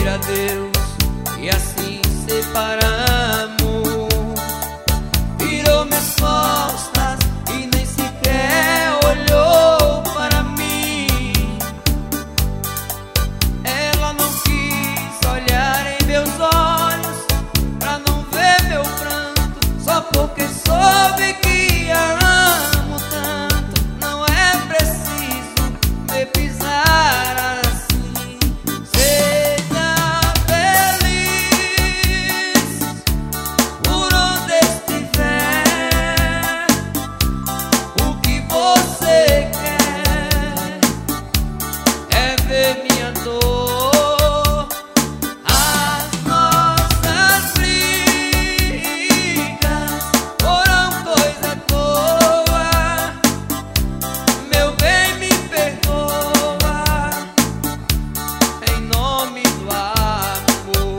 a Deus e assim separamos. Virou minhas costas e nem sequer olhou para mim. Ela não quis olhar em meus olhos pra não ver meu pranto, só porque soube que a amo tanto. Não é preciso me pisar assim. Seja feliz por onde estiver. O que você quer é ver minha dor. As nossas brigas foram coisa boa. Meu bem, me perdoa em nome do amor.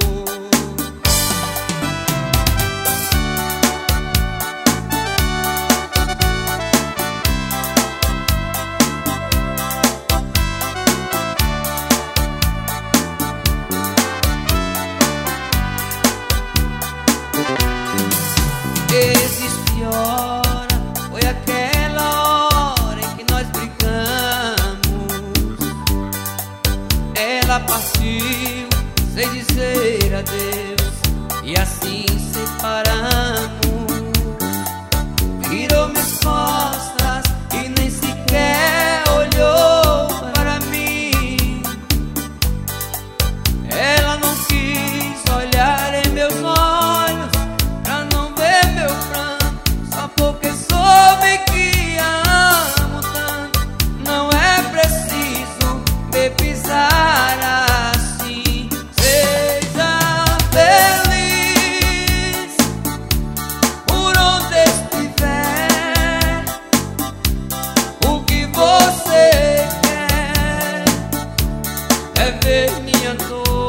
Existe hora, foi aquela hora em que nós brigamos. Ela partiu sem dizer adeus e assim separamos. Virou minhas costas e nem sequer olhou para mim. Ela não quis olhar em meus olhos pra não ver meu pranto, só porque soube que a amo tanto. Não é preciso me pisar assim. Seja feliz por onde estiver. O que você quer é ver minha dor.